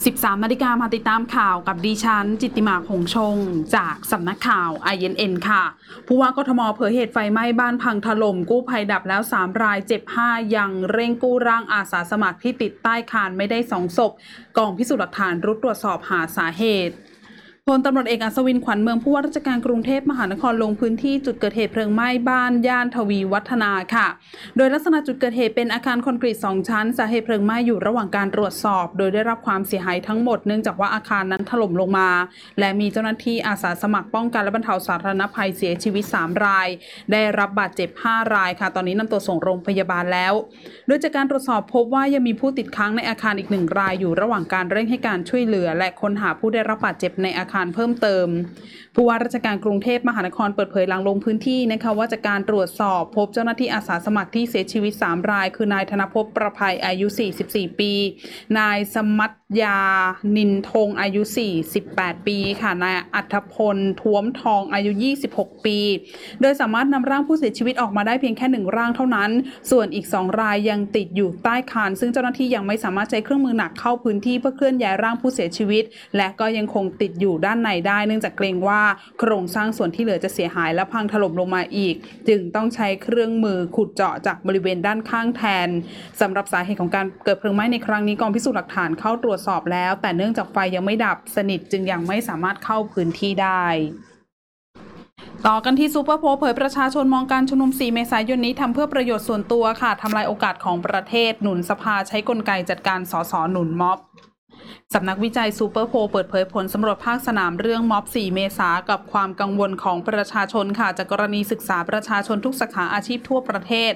13 นาฬิกามาติดตามข่าวกับดิฉันจิตติมาคงชงจากสำนักข่าว INN ค่ะผู้ว่ากทมเผยเหตุไฟไหม้บ้านพังถล่มกู้ภัยดับแล้ว3 รายเจ็บ 5ยังเร่งกู้ร่างอาสาสมัครที่ติดใต้คานไม่ได้2 ศพกองพิสูจน์หลักฐานรุดตรวจสอบหาสาเหตุพลตำรวจเอกอัศวินขวัญเมืองผู้ว่าราชการกรุงเทพมหานครลงพื้นที่จุดเกิดเหตุเพลิงไหม้บ้านย่านทวีวัฒนาค่ะโดยลักษณะจุดเกิดเหตุเป็นอาคารคอนกรีต2 ชั้นสาเหตุเพลิงไหม้อยู่ระหว่างการตรวจสอบโดยได้รับความเสียหายทั้งหมดเนื่องจากว่าอาคารนั้นถล่มลงมาและมีเจ้าหน้าที่อาสาสมัครป้องกันและบรรเทาสาธารณภัยเสียชีวิต3 รายได้รับบาดเจ็บ5 รายค่ะตอนนี้นำตัวส่งโรงพยาบาลแล้วโดยจากการตรวจสอบพบว่ายังมีผู้ติดค้างในอาคารอีก1 รายอยู่ระหว่างการเร่งให้การช่วยเหลือและค้นหาผู้ได้รับบาดเจ็บในอาคารเพิ่มเติมผู้ว่าราชการกรุงเทพมหานครเปิดเผยหลังลงพื้นที่นะคะว่าจากการตรวจสอบพบเจ้าหน้าที่อาสาสมัครที่เสียชีวิต3 รายคือนายธนภพประภัยอายุ44 ปีนายสมัตยานินทงอายุ48 ปีค่ะนายอัธพลท้วมทองอายุ26 ปีโดยสามารถนำร่างผู้เสียชีวิตออกมาได้เพียงแค่1 ร่างเท่านั้นส่วนอีก2 รายยังติดอยู่ใต้คานซึ่งเจ้าหน้าที่ยังไม่สามารถใช้เครื่องมือหนักเข้าพื้นที่เพื่อเคลื่อนย้ายร่างผู้เสียชีวิตและก็ยังคงติดอยู่ด้านในได้เนื่องจากเกรงว่าโครงสร้างส่วนที่เหลือจะเสียหายและพังถล่มลงมาอีกจึงต้องใช้เครื่องมือขุดเจาะจากบริเวณด้านข้างแทนสำหรับสาเหตุของการเกิดเพลิงไหม้ในครั้งนี้กองพิสูจน์หลักฐานเข้าตรวจสอบแล้วแต่เนื่องจากไฟยังไม่ดับสนิทจึงยังไม่สามารถเข้าพื้นที่ได้ต่อกันที่ซูเปอร์โพลเผยประชาชนมองการชุมนุม4 เมษายนนี้ทำเพื่อประโยชน์ส่วนตัวค่ะทำลายโอกาสของประเทศหนุนสภาใช้กลไกจัดการสสหนุนม็อบสำนักวิจัยซูเปอร์โพลเปิดเผยผลสำรวจภาคสนามเรื่องม็อบ 4 เมษายนกับความกังวลของประชาชนค่ะจากกรณีศึกษาประชาชนทุกสาขาอาชีพทั่วประเทศ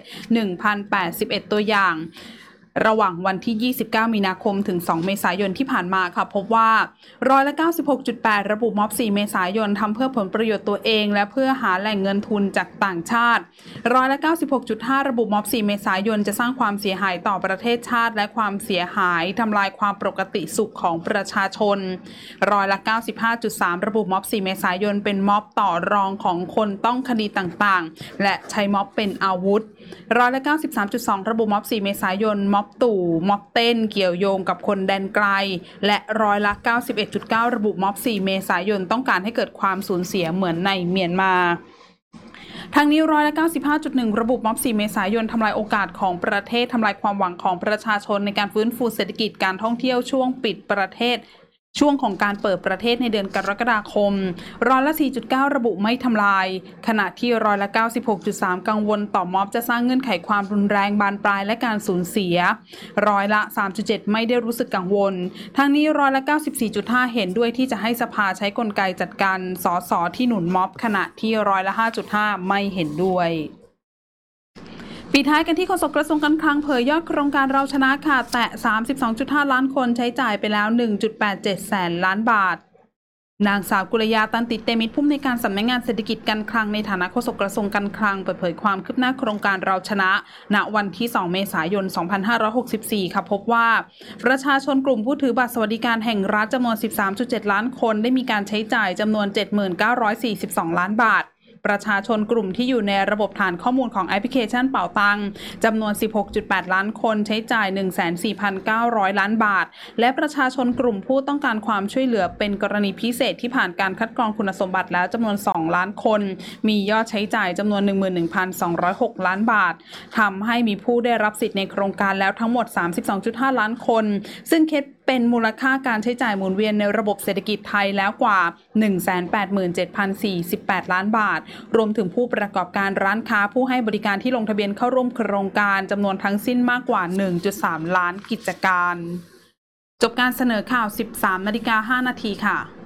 1,081 ตัวอย่างระหว่างวันที่ 29 มีนาคมถึง 2 เมษายนที่ผ่านมาค่ะพบว่า96.8% ระบุม็อบ 4 เมษายนทำเพื่อผลประโยชน์ตัวเองและเพื่อหาแหล่งเงินทุนจากต่างชาติ96.5% ระบุม็อบ 4 เมษายนจะสร้างความเสียหายต่อประเทศชาติและความเสียหายทำลายความปกติสุขของประชาชน95.3% ระบุม็อบ 4 เมษายนเป็นม็อบต่อรองของคนต้องคดีต่างๆและใช้ม็อบเป็นอาวุธ93.2% ระบุม็อบ 4 เมษายนม็อบตู่ม็อบเต้นเกี่ยวโยงกับคนแดนไกลและ91.9% ระบุม็อบ 4 เมษายนต้องการให้เกิดความสูญเสียเหมือนในเมียนมาทางนี้95.1% ระบุม็อบ 4 เมษายนทำลายโอกาสของประเทศทำลายความหวังของประชาชนในการฟื้นฟูเศรษฐกิจการท่องเที่ยวช่วงปิดประเทศช่วงของการเปิดประเทศในเดือนกรกฎาคม4.9% ระบุไม่ทำลายขณะที่96.3% กังวลต่อม็อบจะสร้างเงื่อนไขความรุนแรงบานปลายและการสูญเสีย3.7% ไม่ได้รู้สึกกังวลทั้งนี้94.5% เห็นด้วยที่จะให้สภาใช้กลไกจัดการสสที่หนุนม็อบขณะที่5.5% ไม่เห็นด้วยปิดท้ายกันที่โฆษกกระทรวงการคลังเผยยอดโครงการเราชนะค่ะแตะ 32.5 ล้านคนใช้จ่ายไปแล้ว 1.87 แสนล้านบาทนางสาวกุลยาตันติเตมิตรผู้อำนวยการสำนักงานเศรษฐกิจการคลังในฐานะโฆษกกระทรวงการคลังเปิดเผยความคืบหน้าโครงการเราชนะณวันที่ 2 เมษายน 2564 ค่ะพบว่าประชาชนกลุ่มผู้ถือบัตรสวัสดิการแห่งรัฐจำนวน 13.7 ล้านคนได้มีการใช้จ่ายจำนวน 79,42 ล้านบาทประชาชนกลุ่มที่อยู่ในระบบฐานข้อมูลของแอปพลิเคชันเป่าตังจำนวน 16.8 ล้านคนใช้จ่าย 14,900 ล้านบาทและประชาชนกลุ่มผู้ต้องการความช่วยเหลือเป็นกรณีพิเศษที่ผ่านการคัดกรองคุณสมบัติแล้วจำนวน 2 ล้านคนมียอดใช้จ่ายจำนวน 11,206 ล้านบาททำให้มีผู้ได้รับสิทธิ์ในโครงการแล้วทั้งหมด 32.5 ล้านคนซึ่งคิดเป็นมูลค่าการใช้จ่ายหมุนเวียนในระบบเศรษฐกิจไทยแล้วกว่า 187,048 ล้านบาทรวมถึงผู้ประกอบการร้านค้าผู้ให้บริการที่ลงทะเบียนเข้าร่วมโครงการจำนวนทั้งสิ้นมากกว่า 1.3 ล้านกิจการจบการเสนอข่าว 13:05 นาทีค่ะ